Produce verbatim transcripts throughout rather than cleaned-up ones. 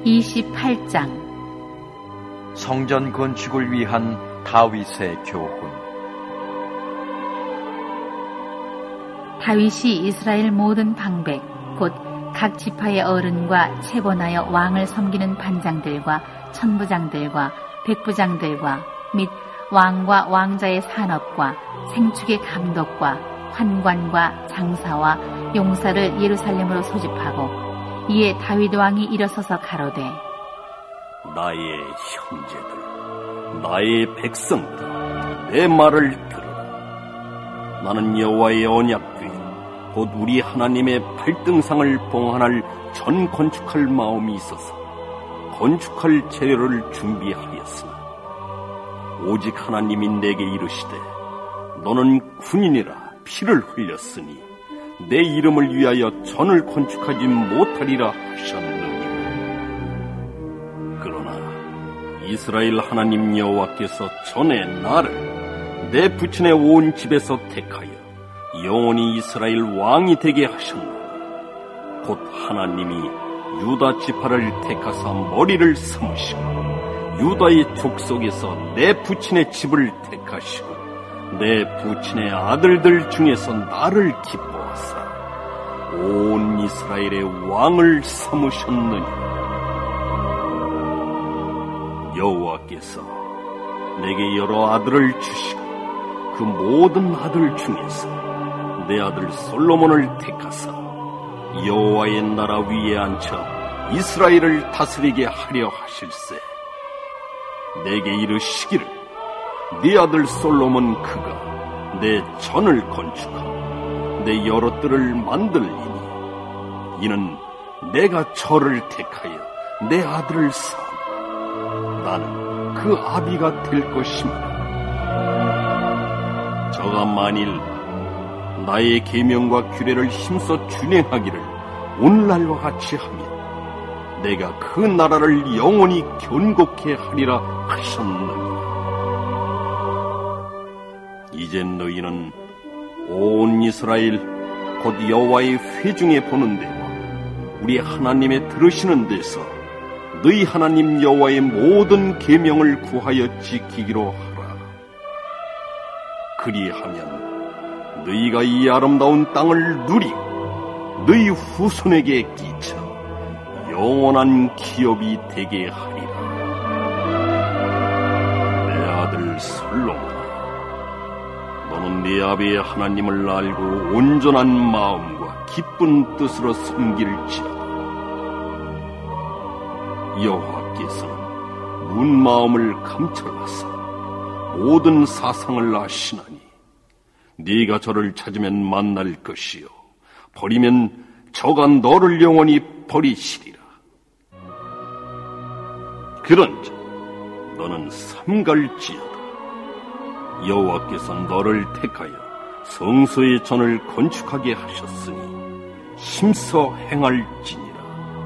이십팔 장 성전 건축을 위한 다윗의 교훈. 다윗이 이스라엘 모든 방백 곧 각 지파의 어른과 체본하여 왕을 섬기는 반장들과 천부장들과 백부장들과 및 왕과 왕자의 산업과 생축의 감독과 환관과 장사와 용사를 예루살렘으로 소집하고 이에 다윗 왕이 일어서서 가로되 나의 형제들, 나의 백성들, 내 말을 들으라. 나는 여호와의 언약궤 곧 우리 하나님의 발등상을 봉헌할 전 건축할 마음이 있어서 건축할 재료를 준비하였으나 오직 하나님이 내게 이르시되 너는 군인이라 피를 흘렸으니 내 이름을 위하여 전을 건축하지 못하리라 하셨느니라. 그러나 이스라엘 하나님 여호와께서 전에 나를 내 부친의 온 집에서 택하여 영원히 이스라엘 왕이 되게 하셨노라. 곧 하나님이 유다 지파를 택하사 머리를 삼으시고 유다의 족속에서 내 부친의 집을 택하시고 내 부친의 아들들 중에서 나를 기뻐하사 온 이스라엘의 왕을 삼으셨느니라. 여호와께서 내게 여러 아들을 주시고 그 모든 아들 중에서 내 아들 솔로몬을 택하사 여호와의 나라 위에 앉혀 이스라엘을 다스리게 하려 하실세. 내게 이르시기를 네 아들 솔로몬 그가 내 전을 건축하고 내 여러 뜰을 만들리니 이는 내가 저를 택하여 내 아들을 쌓고 나는 그 아비가 될 것입니다. 저가 만일 나의 계명과 규례를 힘써 준행하기를 오늘날과 같이 하면 내가 그 나라를 영원히 견고케 하리라 하셨느니라. 이제 너희는 온 이스라엘 곧 여호와의 회중에 보는 데와 우리 하나님의 들으시는 데서 너희 하나님 여호와의 모든 계명을 구하여 지키기로 하라. 그리하면 너희가 이 아름다운 땅을 누리고 너희 후손에게 끼쳐 영원한 기업이 되게 하리라. 내 아들 솔로몬아, 너는 네 아비의 하나님을 알고 온전한 마음과 기쁜 뜻으로 섬길지어다. 여호와께서는 문 마음을 감찰하사 모든 사상을 아시나니 네가 저를 찾으면 만날 것이요 버리면 저가 너를 영원히 버리시리라. 그런즉 너는 삼갈지어다. 여호와께서 너를 택하여 성소의 전을 건축하게 하셨으니 힘써 행할지니라.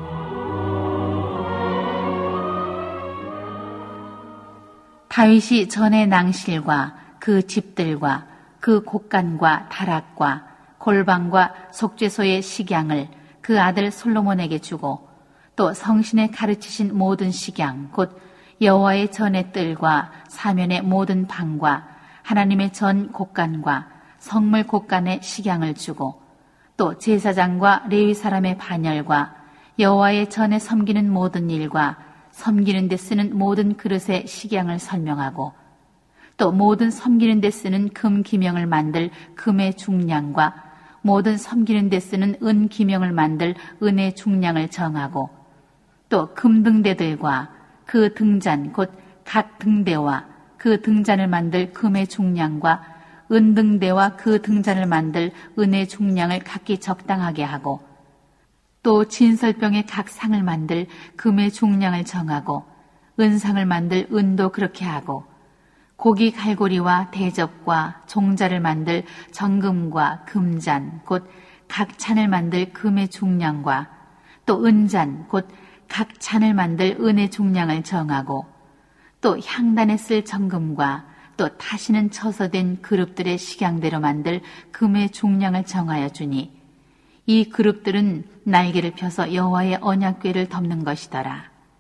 다윗이 전의 낭실과 그 집들과 그 곡간과 다락과 골방과 속죄소의 식양을 그 아들 솔로몬에게 주고 또 성신에 가르치신 모든 식양 곧 여호와의 전의 뜰과 사면의 모든 방과 하나님의 전 곡간과 성물 곡간의 식양을 주고 또 제사장과 레위 사람의 반열과 여호와의 전에 섬기는 모든 일과 섬기는 데 쓰는 모든 그릇의 식양을 설명하고 또 모든 섬기는 데 쓰는 금 기명을 만들 금의 중량과 모든 섬기는 데 쓰는 은 기명을 만들 은의 중량을 정하고 또 금등대들과 그 등잔 곧 각 등대와 그 등잔을 만들 금의 중량과 은등대와 그 등잔을 만들 은의 중량을 각기 적당하게 하고 또 진설병의 각 상을 만들 금의 중량을 정하고 은상을 만들 은도 그렇게 하고 고기 갈고리와 대접과 종자를 만들 정금과 금잔 곧 각 찬을 만들 금의 중량과 또 은잔 곧 각 찬을 만들 은의 중량을 정하고 또 향단에 쓸 정금과 또 타시는 처서된 그룹들의 식양대로 만들 금의 중량을 정하여 주니 이 그룹들은 날개를 펴서 여호와의 언약궤를 덮는 것이더라.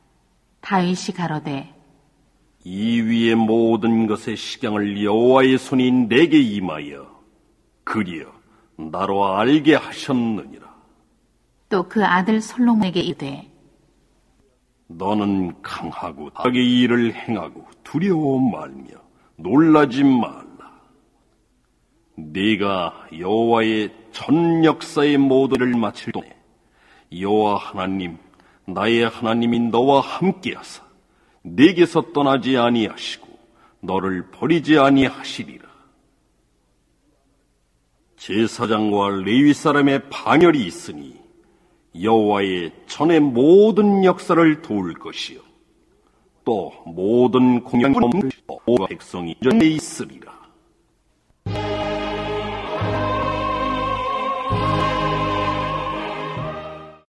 다윗이 가로되 이 위의 모든 것의 식양을 여호와의 손이 내게 임하여 그리어 나로 알게 하셨느니라. 또 그 아들 솔로몬에게 이르되 너는 강하고 악의 일을 행하고 두려워 말며 놀라지 말라. 네가 여호와의 전 역사의 모든 일을 마칠 동안에 여호와 하나님 나의 하나님이 너와 함께하사 네게서 떠나지 아니하시고 너를 버리지 아니하시리라. 제사장과 레위 사람의 방열이 있으니 여호와의 전의 모든 역사를 도울 것이요 또 모든 공양을 모든 백성이 전에 있으리라.